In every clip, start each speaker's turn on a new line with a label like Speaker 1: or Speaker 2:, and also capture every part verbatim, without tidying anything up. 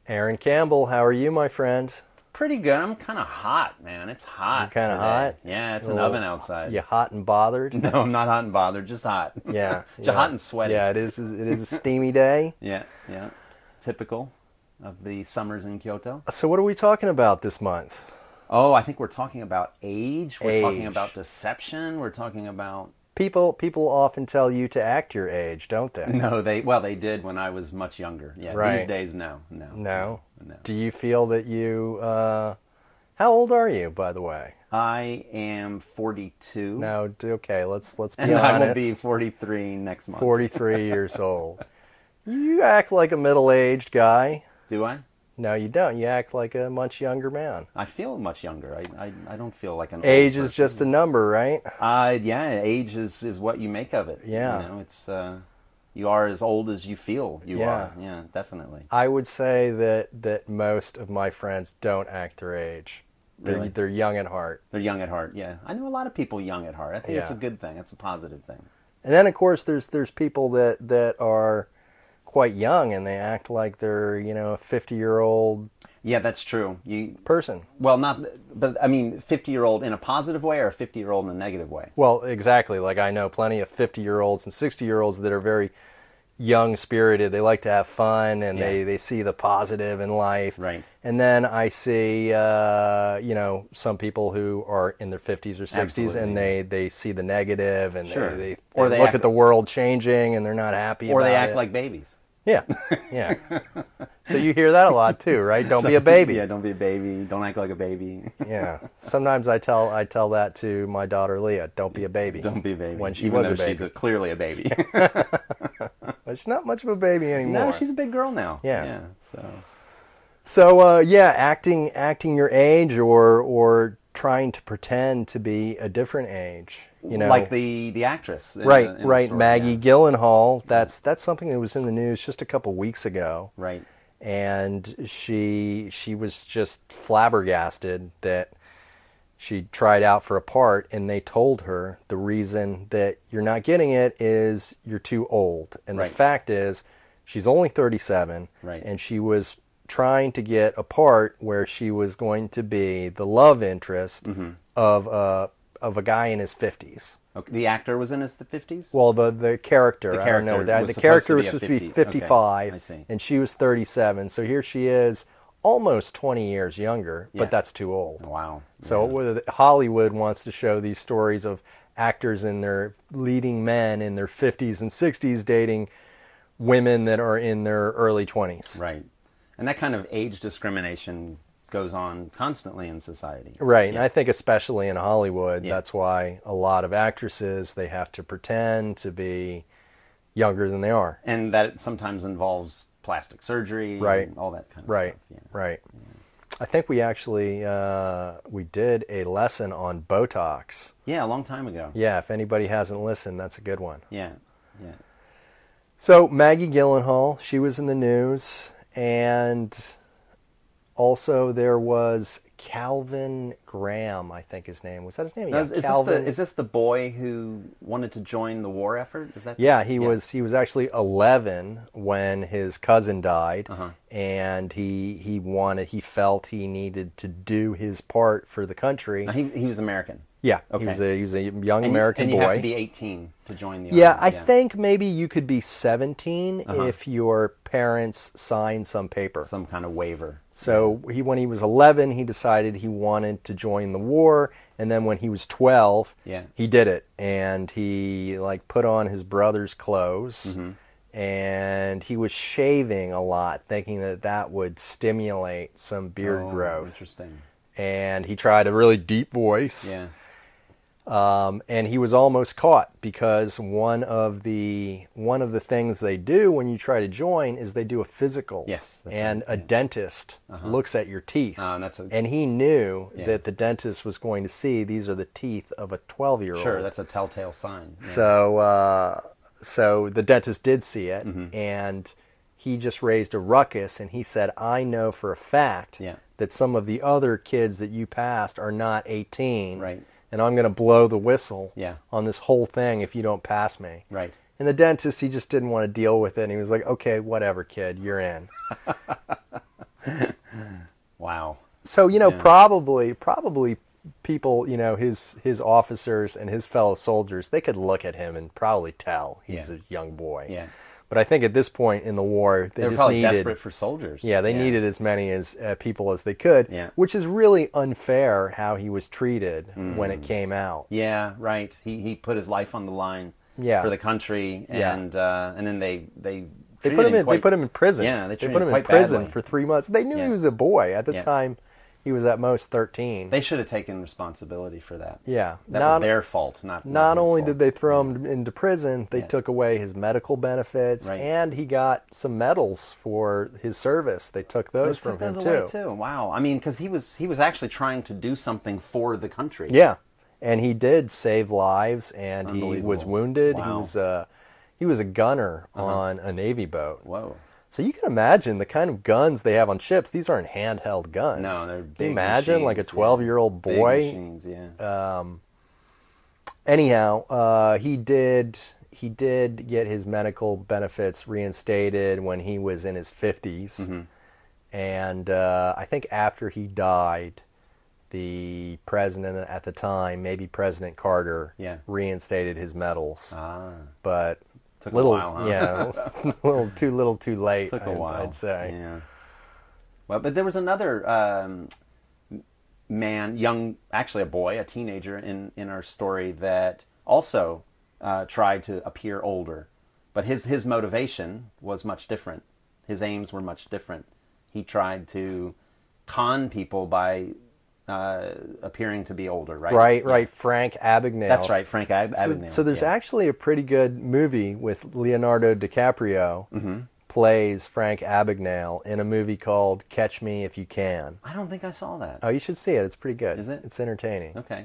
Speaker 1: Aaron Campbell, how are you, my friend?
Speaker 2: Pretty good. I'm kind of hot, man. It's hot.
Speaker 1: You're kind of
Speaker 2: today.
Speaker 1: hot?
Speaker 2: Yeah, it's
Speaker 1: A
Speaker 2: an
Speaker 1: little-
Speaker 2: oven outside.
Speaker 1: You hot and bothered?
Speaker 2: No, I'm not hot and bothered. Just hot.
Speaker 1: Yeah.
Speaker 2: just
Speaker 1: yeah.
Speaker 2: hot and sweaty.
Speaker 1: Yeah, it is. It is a steamy day.
Speaker 2: Yeah, yeah. Typical of the summers in Kyoto.
Speaker 1: So, what are we talking about this month?
Speaker 2: Oh, I think we're talking about age. We're
Speaker 1: Age.
Speaker 2: talking about deception. We're talking about
Speaker 1: People, people often tell you to act your age, don't they?
Speaker 2: no. They well, they did when I was much younger. Yeah.
Speaker 1: Right.
Speaker 2: These days, no, no,
Speaker 1: No.
Speaker 2: no.
Speaker 1: Do you feel that you? Uh, how old are you, by the way?
Speaker 2: I am forty-two.
Speaker 1: No. d- Okay. Let's let's be
Speaker 2: and
Speaker 1: honest.
Speaker 2: I will be forty-three next month.
Speaker 1: forty-three years old. You act like a middle-aged guy.
Speaker 2: Do I?
Speaker 1: No, you don't. You act like a much younger man.
Speaker 2: I feel much younger. I, I, I don't feel like an
Speaker 1: Age
Speaker 2: old
Speaker 1: is just a number, right?
Speaker 2: Uh, yeah, age is, is what you make of it.
Speaker 1: Yeah.
Speaker 2: You know, it's, uh, you are as old as you feel you
Speaker 1: Yeah.
Speaker 2: are. Yeah, definitely.
Speaker 1: I would say that, that most of my friends don't act their age. They're,
Speaker 2: Really?
Speaker 1: they're young at heart.
Speaker 2: They're young at heart, yeah. I know a lot of people young at heart. I think it's
Speaker 1: Yeah.
Speaker 2: a good thing. It's a positive thing.
Speaker 1: And then, of course, there's there's people that, that are quite young and they act like they're, you know, a fifty-year-old
Speaker 2: Yeah, that's true. You
Speaker 1: person.
Speaker 2: Well, not, but I mean, fifty-year-old in a positive way or a fifty-year-old in a negative way?
Speaker 1: Well, exactly. Like I know plenty of fifty-year-olds and sixty-year-olds that are very young-spirited. They like to have fun and
Speaker 2: Yeah.
Speaker 1: they, they see the positive in life.
Speaker 2: Right.
Speaker 1: And then I see, uh, you know, some people who are in their fifties or sixties
Speaker 2: Absolutely.
Speaker 1: and they, they see the negative and
Speaker 2: Sure.
Speaker 1: they, they,
Speaker 2: Or
Speaker 1: they
Speaker 2: they
Speaker 1: look
Speaker 2: act-
Speaker 1: at the world changing and they're not happy
Speaker 2: Or
Speaker 1: about
Speaker 2: they act
Speaker 1: it.
Speaker 2: like babies.
Speaker 1: Yeah, yeah. So you hear that a lot too, right? Don't be a baby.
Speaker 2: Yeah, don't be a baby. Don't act like a baby.
Speaker 1: Yeah. Sometimes I tell I tell that to my daughter Leah. Don't be a baby.
Speaker 2: Don't be a baby.
Speaker 1: When she
Speaker 2: Even
Speaker 1: was
Speaker 2: though
Speaker 1: a baby.
Speaker 2: she's a, clearly a baby.
Speaker 1: But she's not much of a baby anymore.
Speaker 2: No, she's a big girl now.
Speaker 1: Yeah.
Speaker 2: Yeah. So
Speaker 1: So uh, yeah, acting acting your age or or trying to pretend to be a different age. You know,
Speaker 2: like the the actress. in
Speaker 1: right,
Speaker 2: the- in the
Speaker 1: right.
Speaker 2: story,
Speaker 1: Maggie
Speaker 2: yeah.
Speaker 1: Gyllenhaal. That's that's something that was in the news just a couple weeks ago.
Speaker 2: Right.
Speaker 1: And she she was just flabbergasted that she tried out for a part and they told her the reason that you're not getting it is you're too old. And
Speaker 2: Right.
Speaker 1: the fact is she's only thirty-seven
Speaker 2: Right.
Speaker 1: and she was trying to get a part where she was going to be the love interest
Speaker 2: Mm-hmm.
Speaker 1: of a of a guy in his fifties.
Speaker 2: Okay. The actor was in his fifties?
Speaker 1: Well, the the character,
Speaker 2: The
Speaker 1: I don't know.
Speaker 2: character
Speaker 1: The,
Speaker 2: was
Speaker 1: the
Speaker 2: supposed
Speaker 1: character
Speaker 2: to
Speaker 1: was
Speaker 2: be a
Speaker 1: supposed to be
Speaker 2: fifty. Okay,
Speaker 1: fifty-five,
Speaker 2: I see.
Speaker 1: and she was thirty-seven. So here she is, almost twenty years younger,
Speaker 2: Yeah.
Speaker 1: but that's too old.
Speaker 2: Wow.
Speaker 1: So whether Hollywood wants to show these stories of actors in their leading men in their fifties and sixties dating women that are in their early twenties.
Speaker 2: Right. And that kind of age discrimination goes on constantly in society.
Speaker 1: Right, and
Speaker 2: Yeah.
Speaker 1: I think especially in Hollywood,
Speaker 2: Yeah.
Speaker 1: that's why a lot of actresses, they have to pretend to be younger than they are.
Speaker 2: And that sometimes involves plastic surgery
Speaker 1: Right.
Speaker 2: and all that kind of
Speaker 1: Right,
Speaker 2: stuff. Yeah.
Speaker 1: right. I think we actually uh, we did a lesson on Botox.
Speaker 2: Yeah, a long time ago.
Speaker 1: Yeah, if anybody hasn't listened, that's a good one.
Speaker 2: Yeah. Yeah.
Speaker 1: So Maggie Gyllenhaal, she was in the news, and also there was Calvin Graham, I think his name was. That his name?
Speaker 2: Now,
Speaker 1: Yeah,
Speaker 2: is, is this
Speaker 1: Calvin.
Speaker 2: the, is this the boy who wanted to join the war effort? Is that?
Speaker 1: Yeah, he was he was actually eleven when his cousin died,
Speaker 2: Uh-huh.
Speaker 1: and he he wanted he felt he needed to do his part for the country.
Speaker 2: Now, he he was American.
Speaker 1: Yeah,
Speaker 2: Okay.
Speaker 1: he was a he was a young
Speaker 2: And
Speaker 1: American
Speaker 2: you, and
Speaker 1: boy.
Speaker 2: you have to be eighteen to join the
Speaker 1: yeah,
Speaker 2: army.
Speaker 1: I think maybe you could be seventeen
Speaker 2: Uh-huh.
Speaker 1: if your parents signed some paper.
Speaker 2: some kind of waiver.
Speaker 1: So he, when he was eleven, he decided he wanted to join the war, and then when he was twelve,
Speaker 2: Yeah.
Speaker 1: he did it, and he like put on his brother's clothes,
Speaker 2: Mm-hmm.
Speaker 1: and he was shaving a lot, thinking that that would stimulate some beard
Speaker 2: Oh,
Speaker 1: growth.
Speaker 2: Interesting.
Speaker 1: And he tried a really deep voice.
Speaker 2: Yeah.
Speaker 1: Um, and he was almost caught because one of the one of the things they do when you try to join is they do a physical.
Speaker 2: Yes, that's
Speaker 1: and
Speaker 2: right,
Speaker 1: a
Speaker 2: yeah.
Speaker 1: dentist
Speaker 2: Uh-huh.
Speaker 1: looks at your teeth.
Speaker 2: Uh, that's a,
Speaker 1: and he knew
Speaker 2: Yeah.
Speaker 1: that the dentist was going to see these are the teeth of a twelve-year-old.
Speaker 2: sure, that's a telltale sign. Yeah.
Speaker 1: So, uh, so the dentist did see it,
Speaker 2: Mm-hmm.
Speaker 1: and he just raised a ruckus, and he said, "I know for a fact
Speaker 2: Yeah.
Speaker 1: that some of the other kids that you passed are not eighteen,
Speaker 2: Right.
Speaker 1: and I'm going to blow the whistle
Speaker 2: Yeah.
Speaker 1: on this whole thing if you don't pass me."
Speaker 2: Right.
Speaker 1: And the dentist, he just didn't want to deal with it, and he was like, "Okay, whatever, kid, you're in."
Speaker 2: Wow.
Speaker 1: So, you know,
Speaker 2: Yeah.
Speaker 1: probably, probably people, you know, his his officers and his fellow soldiers, they could look at him and probably tell he's
Speaker 2: Yeah.
Speaker 1: a young boy.
Speaker 2: Yeah.
Speaker 1: But I think at this point in the war, they,
Speaker 2: They were
Speaker 1: just
Speaker 2: probably
Speaker 1: needed,
Speaker 2: desperate for soldiers.
Speaker 1: yeah, they needed as many as uh, people as they could,
Speaker 2: Yeah.
Speaker 1: which is really unfair how he was treated when it came out.
Speaker 2: Yeah, right. He he put his life on the line
Speaker 1: Yeah.
Speaker 2: for the country,
Speaker 1: Yeah.
Speaker 2: and uh, and then they they
Speaker 1: They
Speaker 2: treated
Speaker 1: put him in.
Speaker 2: quite,
Speaker 1: they put him in prison.
Speaker 2: Yeah, they
Speaker 1: they
Speaker 2: treated
Speaker 1: put
Speaker 2: him
Speaker 1: him in
Speaker 2: quite
Speaker 1: prison
Speaker 2: badly.
Speaker 1: for three months. They knew
Speaker 2: Yeah.
Speaker 1: he was a boy at this
Speaker 2: Yeah.
Speaker 1: time. He was at most thirteen.
Speaker 2: They should have taken responsibility for that.
Speaker 1: yeah,
Speaker 2: That
Speaker 1: not
Speaker 2: was their fault, not
Speaker 1: not
Speaker 2: his
Speaker 1: only
Speaker 2: fault.
Speaker 1: did they throw him into prison, they
Speaker 2: Yeah.
Speaker 1: took away his medical benefits,
Speaker 2: Right.
Speaker 1: and he got some medals for his service. They took those
Speaker 2: They
Speaker 1: from
Speaker 2: took
Speaker 1: him
Speaker 2: those
Speaker 1: too.
Speaker 2: away too. Wow. I mean, because he was he was actually trying to do something for the country.
Speaker 1: Yeah, and he did save lives, and he was
Speaker 2: Unbelievable.
Speaker 1: wounded. He
Speaker 2: Wow.
Speaker 1: was a he was a gunner on a Navy boat.
Speaker 2: Whoa.
Speaker 1: So you can imagine the kind of guns they have on ships. These aren't handheld guns.
Speaker 2: No, they're
Speaker 1: Can
Speaker 2: big
Speaker 1: you imagine
Speaker 2: machines,
Speaker 1: like a
Speaker 2: yeah.
Speaker 1: twelve-year-old
Speaker 2: Big
Speaker 1: boy.
Speaker 2: machines, yeah.
Speaker 1: Anyhow, uh, he did he did get his medical benefits reinstated when he was in his fifties,
Speaker 2: Mm-hmm.
Speaker 1: and uh, I think after he died, the president at the time, maybe President Carter,
Speaker 2: Yeah.
Speaker 1: reinstated his medals.
Speaker 2: ah,
Speaker 1: But
Speaker 2: Took a
Speaker 1: little,
Speaker 2: while, huh?
Speaker 1: yeah, a little too little too late.
Speaker 2: took a
Speaker 1: I'd,
Speaker 2: while.
Speaker 1: I'd say.
Speaker 2: Yeah. Well, but there was another um, man, young, actually a boy, a teenager in in our story that also uh, tried to appear older, but his his motivation was much different. His aims were much different. He tried to con people by uh, appearing to be older, right?
Speaker 1: Right,
Speaker 2: Yeah.
Speaker 1: right. Frank Abagnale.
Speaker 2: That's right, Frank Ab-
Speaker 1: So,
Speaker 2: Abagnale.
Speaker 1: so there's
Speaker 2: yeah.
Speaker 1: actually a pretty good movie with Leonardo DiCaprio
Speaker 2: Mm-hmm.
Speaker 1: plays Frank Abagnale in a movie called Catch Me If You Can.
Speaker 2: I don't think I saw that.
Speaker 1: Oh, you should see it. It's pretty good.
Speaker 2: Is it?
Speaker 1: It's entertaining.
Speaker 2: Okay.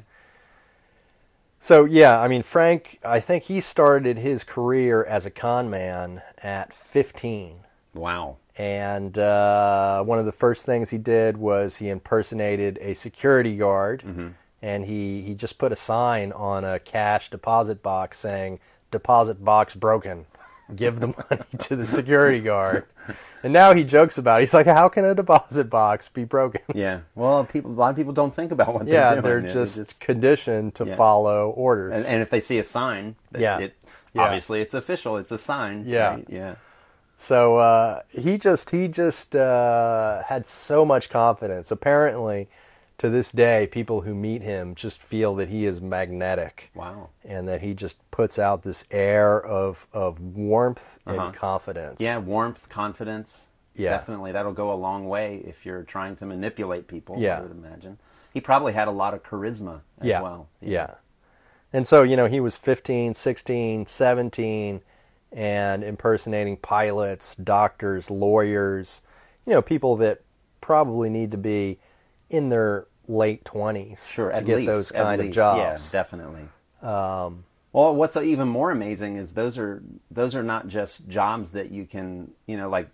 Speaker 1: So yeah, I mean Frank, I think he started his career as a con man at fifteen.
Speaker 2: Wow.
Speaker 1: And uh, one of the first things he did was he impersonated a security guard,
Speaker 2: Mm-hmm.
Speaker 1: and he, he just put a sign on a cash deposit box saying, "Deposit box broken. Give the money to the security guard." And now he jokes about it. He's like, how can a deposit box be broken?
Speaker 2: Yeah. Well, people, a lot of people don't think about what
Speaker 1: Yeah,
Speaker 2: they're
Speaker 1: they're
Speaker 2: doing.
Speaker 1: just, conditioned to
Speaker 2: Yeah.
Speaker 1: follow orders.
Speaker 2: And, and if they see a sign, that
Speaker 1: Yeah.
Speaker 2: it,
Speaker 1: Yeah.
Speaker 2: obviously it's official. It's a sign.
Speaker 1: Yeah.
Speaker 2: right? Yeah.
Speaker 1: So uh, he just he just uh, had so much confidence. Apparently, to this day, people who meet him just feel that he is magnetic,
Speaker 2: Wow.
Speaker 1: and that he just puts out this air of of warmth
Speaker 2: Uh-huh.
Speaker 1: and confidence.
Speaker 2: Yeah, warmth, confidence.
Speaker 1: Yeah.
Speaker 2: Definitely. That'll go a long way if you're trying to manipulate people,
Speaker 1: Yeah.
Speaker 2: I would imagine. He probably had a lot of charisma as
Speaker 1: yeah,
Speaker 2: well.
Speaker 1: yeah. And so you know he was fifteen, sixteen, seventeen, and impersonating pilots, doctors, lawyers, you know, people that probably need to be in their late twenties
Speaker 2: Sure,
Speaker 1: to
Speaker 2: at
Speaker 1: get
Speaker 2: least,
Speaker 1: those
Speaker 2: at
Speaker 1: kind of
Speaker 2: least.
Speaker 1: jobs.
Speaker 2: Yeah, definitely. Um, well, what's even more amazing is those are those are not just jobs that you can, you know, like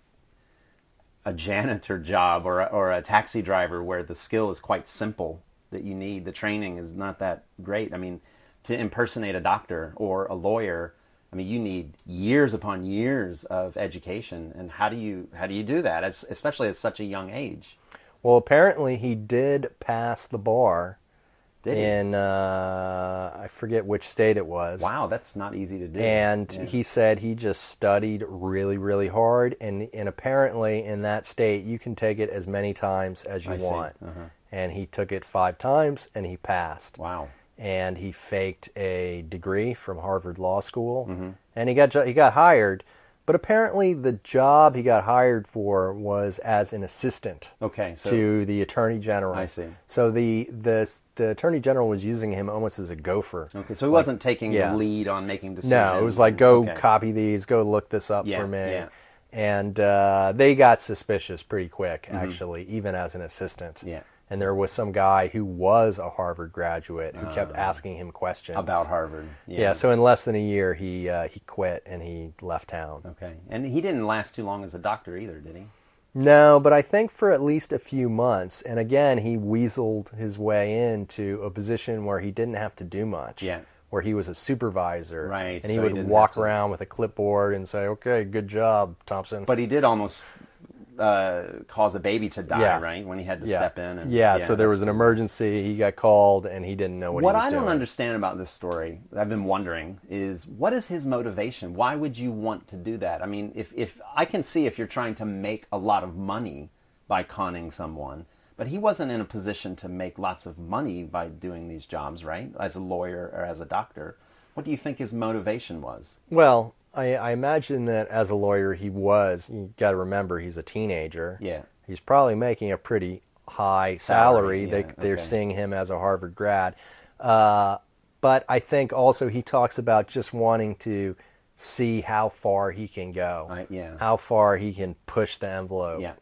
Speaker 2: a janitor job or a, or a taxi driver where the skill is quite simple that you need. The training is not that great. I mean, to impersonate a doctor or a lawyer, I mean, you need years upon years of education. And how do you how do you do that, as, especially at such a young age?
Speaker 1: Well, apparently he did pass the bar
Speaker 2: Did he?
Speaker 1: in uh, I forget which state it was.
Speaker 2: Wow, that's not easy to do.
Speaker 1: And
Speaker 2: Yeah.
Speaker 1: he said he just studied really, really hard, and and apparently in that state you can take it as many times as you
Speaker 2: I see.
Speaker 1: want.
Speaker 2: Uh-huh.
Speaker 1: And he took it five times, and he passed.
Speaker 2: Wow.
Speaker 1: And he faked a degree from Harvard Law School,
Speaker 2: Mm-hmm.
Speaker 1: and he got jo- he got hired. But apparently, the job he got hired for was as an assistant
Speaker 2: Okay, so
Speaker 1: to the Attorney General.
Speaker 2: I see.
Speaker 1: So the the the Attorney General was using him almost as a gopher.
Speaker 2: okay, so he wasn't taking
Speaker 1: yeah.
Speaker 2: the lead on making decisions.
Speaker 1: No, it was like, go
Speaker 2: Okay.
Speaker 1: copy these, go look this up
Speaker 2: Yeah,
Speaker 1: for me.
Speaker 2: yeah.
Speaker 1: And uh, they got suspicious pretty quick, actually, even as an assistant.
Speaker 2: Mm-hmm. Yeah.
Speaker 1: And there was some guy who was a Harvard graduate who kept asking him questions
Speaker 2: About Harvard. Yeah.
Speaker 1: Yeah. So in less than a year, he uh, he quit and he left town.
Speaker 2: Okay, and he didn't last too long as a doctor either, did he?
Speaker 1: No, but I think for at least a few months. And again, he weaseled his way into a position where he didn't have to do much.
Speaker 2: Yeah.
Speaker 1: Where he was a supervisor.
Speaker 2: Right,
Speaker 1: And he
Speaker 2: so he
Speaker 1: would
Speaker 2: didn't
Speaker 1: walk
Speaker 2: have to-
Speaker 1: around with a clipboard and say, okay, good job, Thompson.
Speaker 2: But he did almost uh, cause a baby to die,
Speaker 1: Yeah.
Speaker 2: right? When he had to
Speaker 1: Yeah.
Speaker 2: step in. And,
Speaker 1: yeah, so there
Speaker 2: that's
Speaker 1: was an
Speaker 2: cool.
Speaker 1: emergency. He got called, and he didn't know what,
Speaker 2: What
Speaker 1: he was
Speaker 2: I
Speaker 1: doing.
Speaker 2: don't understand about this story, I've been wondering, is what is his motivation? Why would you want to do that? I mean, if, if I can see if you're trying to make a lot of money by conning someone, but he wasn't in a position to make lots of money by doing these jobs, right? As a lawyer or as a doctor. What do you think his motivation was?
Speaker 1: Well, I, I imagine that as a lawyer he was. You got to remember he's a teenager.
Speaker 2: Yeah.
Speaker 1: He's probably making a pretty high
Speaker 2: Salary,
Speaker 1: salary. They
Speaker 2: yeah,
Speaker 1: they're
Speaker 2: okay.
Speaker 1: seeing him as a Harvard grad. Uh, but I think also he talks about just wanting to see how far he can go.
Speaker 2: I- yeah.
Speaker 1: How far he can push the envelope.
Speaker 2: Yeah.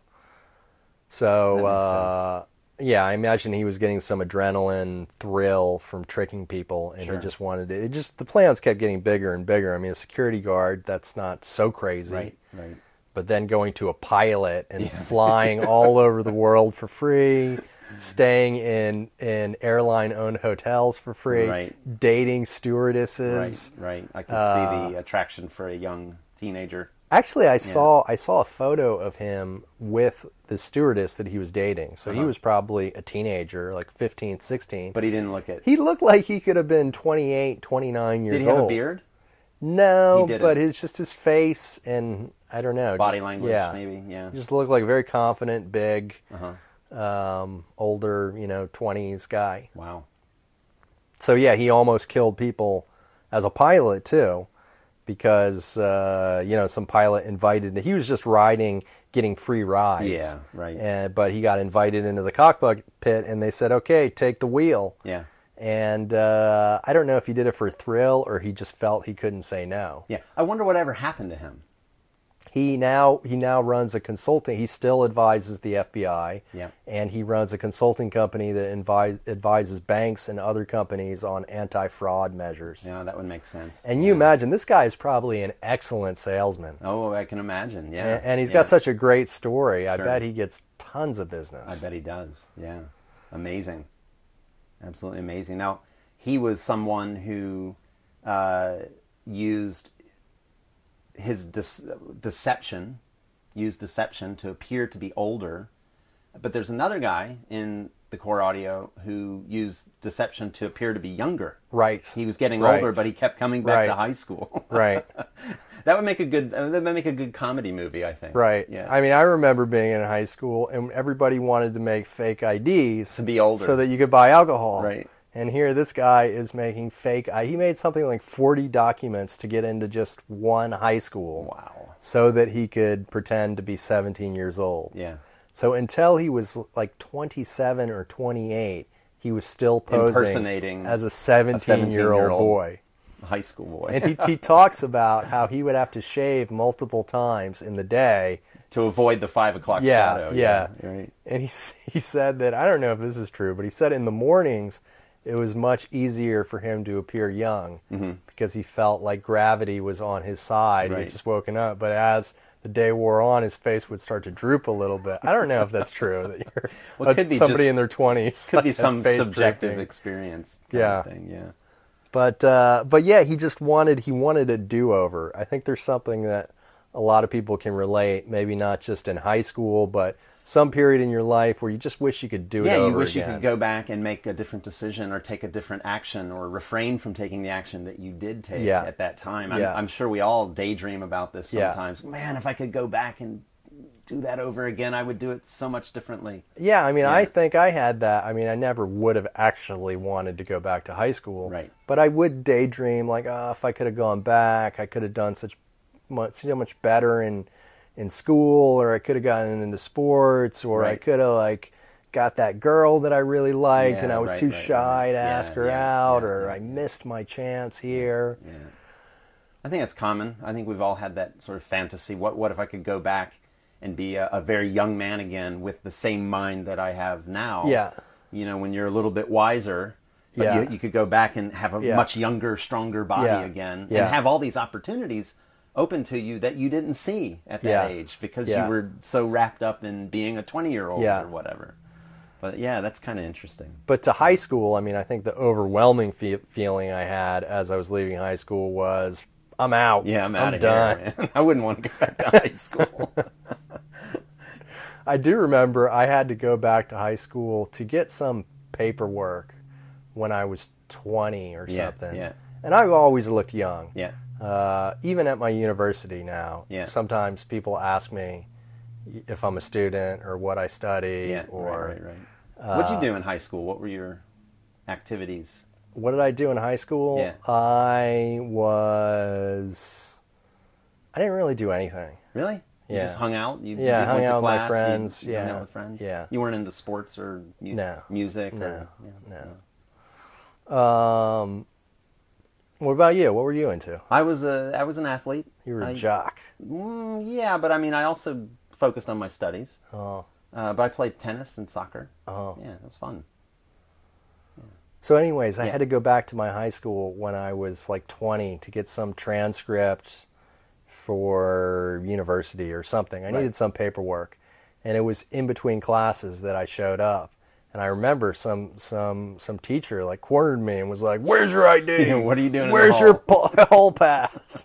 Speaker 1: So,
Speaker 2: That makes
Speaker 1: uh, yeah, I imagine he was getting some adrenaline thrill from tricking people, and
Speaker 2: Sure.
Speaker 1: he just wanted to. It just the plans kept getting bigger and bigger. I mean, a security guard, that's not so crazy,
Speaker 2: Right, right.
Speaker 1: but then going to a pilot and flying all over the world for free, staying in in airline-owned hotels for free,
Speaker 2: Right.
Speaker 1: dating
Speaker 2: Right,
Speaker 1: stewardesses.
Speaker 2: right. I could
Speaker 1: Uh,
Speaker 2: see the attraction for a young teenager.
Speaker 1: Actually, I saw I saw a photo of him with the stewardess that he was dating. So he
Speaker 2: Uh-huh.
Speaker 1: was probably a teenager, like fifteen, sixteen.
Speaker 2: But he didn't look at...
Speaker 1: He looked like he could have been twenty-eight, twenty-nine years
Speaker 2: Did he
Speaker 1: old.
Speaker 2: have a beard?
Speaker 1: No,
Speaker 2: He didn't.
Speaker 1: but his just his face and I don't know.
Speaker 2: Body
Speaker 1: just-
Speaker 2: language,
Speaker 1: yeah.
Speaker 2: maybe, yeah.
Speaker 1: He just looked like a very confident, big,
Speaker 2: Uh-huh.
Speaker 1: um, older, you know, twenties guy.
Speaker 2: Wow.
Speaker 1: So yeah, he almost killed people as a pilot too, because uh, you know some pilot invited. He was just riding, getting free rides.
Speaker 2: Yeah, right.
Speaker 1: And but he got invited into the cockpit pit, and they said, "Okay, take the wheel."
Speaker 2: Yeah.
Speaker 1: And uh, I don't know if he did it for thrill or he just felt he couldn't say no.
Speaker 2: Yeah. I wonder whatever happened to him.
Speaker 1: He now he now runs a consulting. He still advises the F B I,
Speaker 2: Yeah.
Speaker 1: and he runs a consulting company that advise, advises banks and other companies on anti-fraud measures.
Speaker 2: Yeah, that would make sense.
Speaker 1: And you imagine this guy is probably an excellent salesman,
Speaker 2: Oh, I can imagine. Yeah.
Speaker 1: and, and he's
Speaker 2: yeah.
Speaker 1: got such a great story. I
Speaker 2: Sure.
Speaker 1: bet he gets tons of business.
Speaker 2: I bet he does. Yeah. Amazing. Absolutely amazing. Now, he was someone who uh, used his de- deception, used deception to appear to be older. But there's another guy in the Core Audio who used deception to appear to be younger.
Speaker 1: Right.
Speaker 2: He was getting
Speaker 1: Right.
Speaker 2: older, but he kept coming back
Speaker 1: Right.
Speaker 2: to high school.
Speaker 1: Right.
Speaker 2: That would make a good. Uh, that would make a good comedy movie, I think.
Speaker 1: Right.
Speaker 2: Yeah.
Speaker 1: I mean, I remember being in high school and everybody wanted to make fake I Ds
Speaker 2: To be older.
Speaker 1: so that you could buy alcohol.
Speaker 2: Right.
Speaker 1: And here this guy is making fake I he made something like forty documents to get into just one high school.
Speaker 2: Wow.
Speaker 1: So that he could pretend to be seventeen years old.
Speaker 2: Yeah.
Speaker 1: So until he was like twenty-seven or twenty-eight, he was still posing
Speaker 2: Impersonating
Speaker 1: as a seventeen-year-old boy.
Speaker 2: High school boy.
Speaker 1: And he, he talks about how he would have to shave multiple times in the day.
Speaker 2: To avoid the five o'clock
Speaker 1: Yeah,
Speaker 2: shadow.
Speaker 1: yeah.
Speaker 2: Right.
Speaker 1: And he he said that, I don't know if this is true, but he said in the mornings it was much easier for him to appear young
Speaker 2: Mm-hmm.
Speaker 1: because he felt like gravity was on his side. He
Speaker 2: Right.
Speaker 1: had just woken up. But as the day wore on, his face would start to droop a little bit. I don't know if that's true. That you're
Speaker 2: Well, it could be
Speaker 1: somebody
Speaker 2: just-
Speaker 1: in their twenties.
Speaker 2: Could be
Speaker 1: has
Speaker 2: some
Speaker 1: face
Speaker 2: subjective
Speaker 1: drooping.
Speaker 2: experience. Kind
Speaker 1: Yeah.
Speaker 2: Of thing. Yeah.
Speaker 1: But uh, but yeah, he just wanted he wanted a do-over. I think there's something that a lot of people can relate. Maybe not just in high school, but some period in your life where you just wish you could do it
Speaker 2: Yeah,
Speaker 1: over
Speaker 2: you wish
Speaker 1: again.
Speaker 2: you could go back and make a different decision or take a different action or refrain from taking the action that you did take
Speaker 1: Yeah.
Speaker 2: at that time. I'm,
Speaker 1: Yeah.
Speaker 2: I'm sure we all daydream about this
Speaker 1: Yeah.
Speaker 2: sometimes. Man, if I could go back and do that over again, I would do it so much differently.
Speaker 1: Yeah, I mean,
Speaker 2: Yeah.
Speaker 1: I think I had that. I mean, I never would have actually wanted to go back to high school.
Speaker 2: Right.
Speaker 1: But I would daydream, like, oh, if I could have gone back, I could have done such much, so much better in in school, or I could have gotten into sports, or I
Speaker 2: Right.
Speaker 1: could have, like, got that girl that I really liked,
Speaker 2: Yeah,
Speaker 1: and I was
Speaker 2: right,
Speaker 1: too
Speaker 2: right,
Speaker 1: shy
Speaker 2: right.
Speaker 1: to
Speaker 2: Yeah,
Speaker 1: ask her
Speaker 2: yeah,
Speaker 1: out,
Speaker 2: yeah,
Speaker 1: or
Speaker 2: yeah,
Speaker 1: I
Speaker 2: yeah.
Speaker 1: missed my chance here.
Speaker 2: Yeah. I think that's common. I think we've all had that sort of fantasy. What what if I could go back and be a, a very young man again with the same mind that I have now?
Speaker 1: Yeah.
Speaker 2: You know, when you're a little bit wiser, but
Speaker 1: Yeah.
Speaker 2: you, you could go back and have a
Speaker 1: Yeah.
Speaker 2: much younger, stronger body
Speaker 1: Yeah.
Speaker 2: again
Speaker 1: Yeah.
Speaker 2: and have all these opportunities open to you that you didn't see at that
Speaker 1: Yeah.
Speaker 2: age because
Speaker 1: Yeah.
Speaker 2: you were so wrapped up in being a twenty-year-old
Speaker 1: Yeah.
Speaker 2: or whatever. But yeah, that's kind of interesting.
Speaker 1: But to high school, I mean, I think the overwhelming fe- feeling I had as I was leaving high school was, I'm out.
Speaker 2: Yeah, I'm out of
Speaker 1: done.
Speaker 2: here, man. I wouldn't want to go back to high school.
Speaker 1: I do remember I had to go back to high school to get some paperwork when I was twenty or
Speaker 2: Yeah,
Speaker 1: something.
Speaker 2: yeah.
Speaker 1: And I've always looked young.
Speaker 2: Yeah.
Speaker 1: Uh, even at my university now,
Speaker 2: Yeah.
Speaker 1: sometimes people ask me if I'm a student or what I study.
Speaker 2: Yeah,
Speaker 1: or
Speaker 2: right, right, right. What'd you do in high school? What were your activities?
Speaker 1: What did I do in high school?
Speaker 2: Yeah.
Speaker 1: I was... I didn't really do anything.
Speaker 2: Really? You
Speaker 1: Yeah.
Speaker 2: just hung out? You,
Speaker 1: Yeah,
Speaker 2: you
Speaker 1: hung
Speaker 2: went to
Speaker 1: out with my
Speaker 2: class,
Speaker 1: friends,
Speaker 2: You, you hung
Speaker 1: yeah,
Speaker 2: out with friends?
Speaker 1: yeah.
Speaker 2: You weren't into sports or mu-
Speaker 1: No.
Speaker 2: music?
Speaker 1: No,
Speaker 2: Or, yeah,
Speaker 1: no. Um, what about you? What were you into?
Speaker 2: I was a I was an athlete.
Speaker 1: You were a
Speaker 2: I,
Speaker 1: jock.
Speaker 2: Mm, yeah, but I mean, I also focused on my studies.
Speaker 1: Oh.
Speaker 2: Uh, but I played tennis and soccer.
Speaker 1: Oh.
Speaker 2: Yeah, it was fun.
Speaker 1: So anyways, I
Speaker 2: Yeah.
Speaker 1: had to go back to my high school when I was like twenty to get some transcript for university or something. I
Speaker 2: Right.
Speaker 1: needed some paperwork. And it was in between classes that I showed up. And I remember some some some teacher like cornered me and was like, "Where's your I D?
Speaker 2: Yeah, what are you doing in the
Speaker 1: Where's
Speaker 2: hall?"
Speaker 1: your po- hall pass?"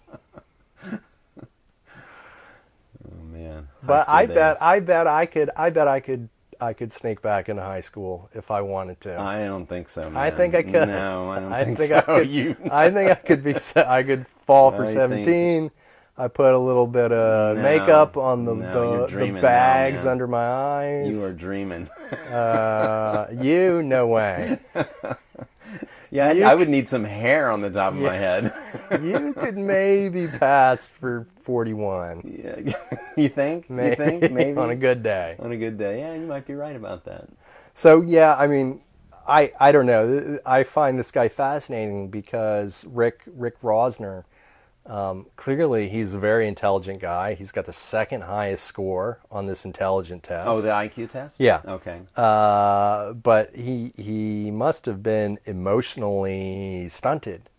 Speaker 2: Oh man! High
Speaker 1: But
Speaker 2: school
Speaker 1: I
Speaker 2: days.
Speaker 1: bet I bet I could I bet I could I could sneak back into high school if I wanted to.
Speaker 2: I don't think so. Man.
Speaker 1: I think I could.
Speaker 2: No, I don't
Speaker 1: I
Speaker 2: think,
Speaker 1: think
Speaker 2: so.
Speaker 1: I could.
Speaker 2: You.
Speaker 1: I think I could be. se- I could fall for
Speaker 2: I think-
Speaker 1: seventeen. I put a little bit of
Speaker 2: No.
Speaker 1: makeup on the
Speaker 2: No, you're
Speaker 1: the, the
Speaker 2: dreaming now,
Speaker 1: bags
Speaker 2: man.
Speaker 1: under my eyes.
Speaker 2: You are dreaming.
Speaker 1: Uh, you no way.
Speaker 2: Yeah,
Speaker 1: You
Speaker 2: I, I would need some hair on the top of my head.
Speaker 1: You could maybe pass for forty-one.
Speaker 2: Yeah. You think?
Speaker 1: Maybe,
Speaker 2: You think? Maybe
Speaker 1: on a good day.
Speaker 2: On a good day, yeah, you might be right about that.
Speaker 1: So yeah, I mean, I I don't know. I find this guy fascinating because Rick Rick Rosner. Um, clearly, he's a very intelligent guy. He's got the second highest score on this intelligent test.
Speaker 2: Oh, the I Q test?
Speaker 1: Yeah.
Speaker 2: Okay.
Speaker 1: Uh, but he he must have been emotionally stunted,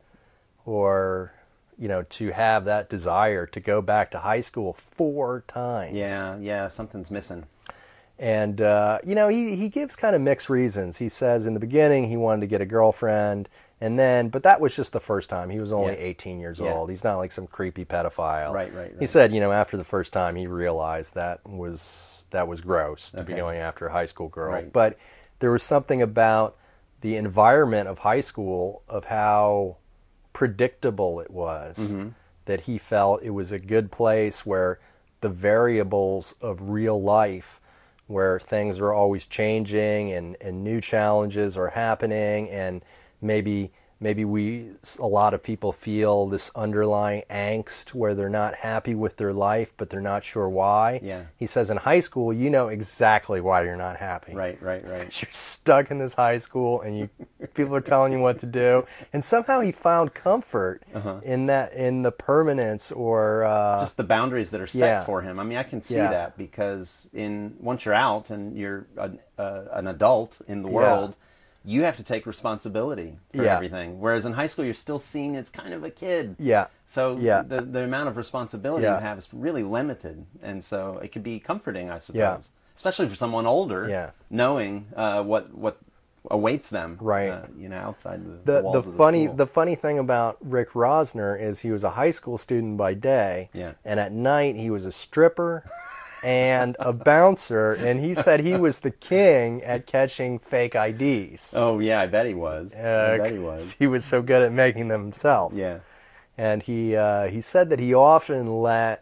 Speaker 1: or you know, to have that desire to go back to high school four times.
Speaker 2: Yeah, yeah, something's missing.
Speaker 1: And uh, you know, he he gives kind of mixed reasons. He says in the beginning he wanted to get a girlfriend. And then, but that was just the first time. He was only
Speaker 2: Yeah.
Speaker 1: eighteen years
Speaker 2: Yeah.
Speaker 1: old. He's not like some creepy pedophile.
Speaker 2: Right, right,
Speaker 1: He
Speaker 2: right.
Speaker 1: said, you know, after the first time, he realized that was that was gross to be
Speaker 2: Okay.
Speaker 1: going after a high school girl.
Speaker 2: Right.
Speaker 1: But there was something about the environment of high school, of how predictable it was,
Speaker 2: Mm-hmm.
Speaker 1: that he felt it was a good place where the variables of real life, where things are always changing and, and new challenges are happening, and maybe maybe we a lot of people feel this underlying angst where they're not happy with their life but they're not sure why.
Speaker 2: Yeah.
Speaker 1: He says in high school you know exactly why you're not happy.
Speaker 2: Right, right, right.
Speaker 1: You're stuck in this high school and you people are telling you what to do, and somehow he found comfort
Speaker 2: Uh-huh.
Speaker 1: in that, in the permanence or uh,
Speaker 2: Just the boundaries that are set
Speaker 1: yeah.
Speaker 2: for him. I mean, I can see
Speaker 1: Yeah.
Speaker 2: that because in once you're out and you're a, uh, an adult in the
Speaker 1: Yeah.
Speaker 2: world, you have to take responsibility for
Speaker 1: Yeah.
Speaker 2: everything. Whereas in high school, you're still seen as kind of a kid.
Speaker 1: yeah.
Speaker 2: So
Speaker 1: Yeah.
Speaker 2: the the amount of responsibility
Speaker 1: Yeah.
Speaker 2: you have is really limited, and so it could be comforting, I suppose,
Speaker 1: Yeah.
Speaker 2: especially for someone older,
Speaker 1: Yeah.
Speaker 2: knowing uh, what what awaits them,
Speaker 1: Right.
Speaker 2: Uh, you know, outside the,
Speaker 1: The
Speaker 2: the walls
Speaker 1: the
Speaker 2: of the
Speaker 1: funny
Speaker 2: school.
Speaker 1: the funny thing about Rick Rosner is he was a high school student by day,
Speaker 2: Yeah.
Speaker 1: and at night he was a stripper and a bouncer, and he said he was the king at catching fake I Ds.
Speaker 2: Oh yeah, I bet he was.
Speaker 1: Uh,
Speaker 2: I bet he
Speaker 1: 'cause
Speaker 2: was.
Speaker 1: he was so good at making them himself.
Speaker 2: Yeah.
Speaker 1: And he uh, he said that he often let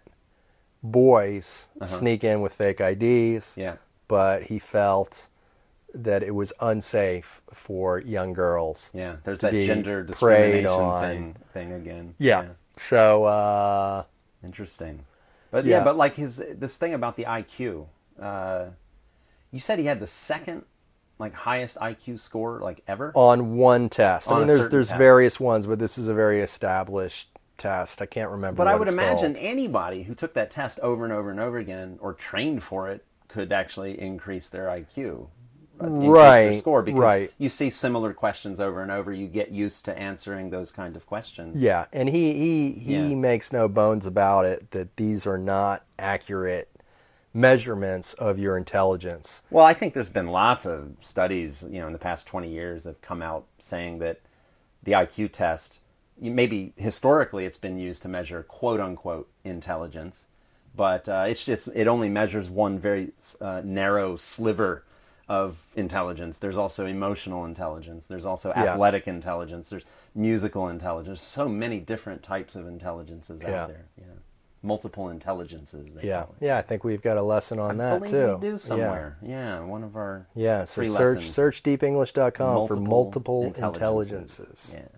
Speaker 1: boys sneak in with fake I Ds,
Speaker 2: Uh-huh. Yeah.
Speaker 1: but he felt that it was unsafe for young girls.
Speaker 2: Yeah. There's
Speaker 1: to
Speaker 2: that
Speaker 1: be
Speaker 2: gender
Speaker 1: preyed
Speaker 2: discrimination
Speaker 1: on.
Speaker 2: thing thing again.
Speaker 1: Yeah. So uh,
Speaker 2: Interesting. But yeah.
Speaker 1: Yeah.
Speaker 2: but like his this thing about the I Q. Uh, you said he had the second like highest I Q score like ever.
Speaker 1: on one test,
Speaker 2: On
Speaker 1: I
Speaker 2: a
Speaker 1: mean, there's
Speaker 2: certain
Speaker 1: there's
Speaker 2: test.
Speaker 1: various ones, but this is a very established test. I can't remember.
Speaker 2: But
Speaker 1: what
Speaker 2: I would
Speaker 1: it's
Speaker 2: imagine
Speaker 1: called.
Speaker 2: anybody who took that test over and over and over again or trained for it could actually increase their I Q. uh, increase their
Speaker 1: Right,
Speaker 2: score because
Speaker 1: right.
Speaker 2: you see similar questions over and over. You get used to answering those kind of questions.
Speaker 1: Yeah, and he he he
Speaker 2: Yeah.
Speaker 1: makes no bones about it that these are not accurate measurements of your intelligence.
Speaker 2: Well, I think there's been lots of studies, you know, in the past twenty years have come out saying that the I Q test, maybe historically it's been used to measure quote unquote intelligence, but uh, it's just it only measures one very uh, narrow sliver of intelligence. There's also emotional intelligence. There's also athletic yeah. intelligence. There's musical intelligence. So many different types of intelligences
Speaker 1: yeah.
Speaker 2: out there. Yeah. Multiple intelligences. They
Speaker 1: yeah,
Speaker 2: call it.
Speaker 1: yeah. I think we've got a lesson on
Speaker 2: I
Speaker 1: that
Speaker 2: believe
Speaker 1: too.
Speaker 2: We do somewhere. Yeah, yeah one of our
Speaker 1: yeah. So
Speaker 2: free
Speaker 1: search
Speaker 2: lessons.
Speaker 1: search deep english dot com for multiple intelligences.
Speaker 2: intelligences. Yeah.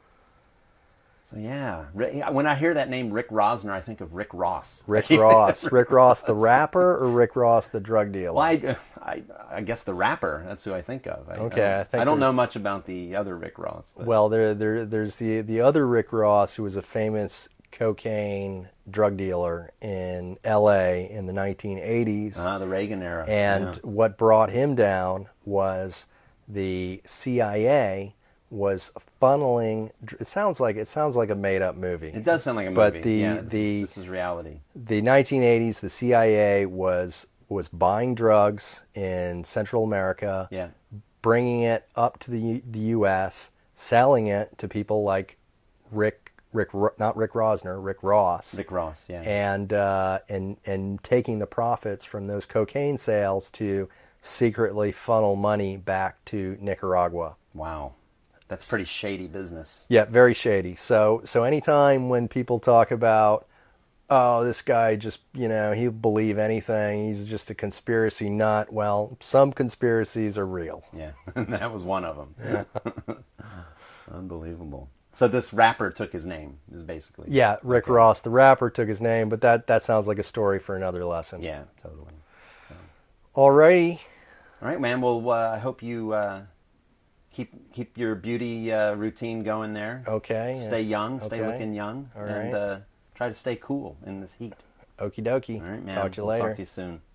Speaker 2: So yeah, when I hear that name Rick Rosner, I think of Rick Ross.
Speaker 1: Rick Ross, Rick Ross, the rapper, or Rick Ross, the drug dealer?
Speaker 2: Well, I, I, I guess the rapper. That's who I think of. I,
Speaker 1: okay,
Speaker 2: I,
Speaker 1: I, think
Speaker 2: I don't know much about the other Rick Ross. But.
Speaker 1: Well, there, there, there's the the other Rick Ross, who was a famous cocaine drug dealer in L A in the nineteen eighties.
Speaker 2: Ah, the Reagan era.
Speaker 1: And
Speaker 2: yeah.
Speaker 1: what brought him down was the C I A was funneling. It sounds like it sounds like a made-up movie.
Speaker 2: It does sound like a movie.
Speaker 1: But the
Speaker 2: yeah, this
Speaker 1: the
Speaker 2: is, this is reality.
Speaker 1: The nineteen eighties, the C I A was was buying drugs in Central America,
Speaker 2: yeah.
Speaker 1: bringing it up to the the U S, selling it to people like Rick Rick not Rick Rosner, Rick Ross.
Speaker 2: Rick Ross, yeah.
Speaker 1: And uh, and and taking the profits from those cocaine sales to secretly funnel money back to Nicaragua.
Speaker 2: Wow. That's pretty shady business.
Speaker 1: Yeah, very shady. So so anytime when people talk about, oh, this guy just, you know, he'll believe anything, he's just a conspiracy nut, well, some conspiracies are real.
Speaker 2: Yeah, that was one of them. Yeah. Unbelievable. So this rapper took his name, is basically.
Speaker 1: Yeah, Rick okay. Ross, the rapper, took his name, but that, that sounds like a story for another lesson.
Speaker 2: Yeah, totally. So.
Speaker 1: Alrighty.
Speaker 2: All right, man. Well, uh, I hope you... Uh, Keep keep your beauty uh, routine going there.
Speaker 1: Okay.
Speaker 2: Stay young. Stay
Speaker 1: okay.
Speaker 2: looking young.
Speaker 1: All
Speaker 2: and
Speaker 1: right.
Speaker 2: uh, try to stay cool in this heat.
Speaker 1: Okie dokie.
Speaker 2: All right, man.
Speaker 1: Talk to you
Speaker 2: we'll
Speaker 1: later.
Speaker 2: Talk to you soon.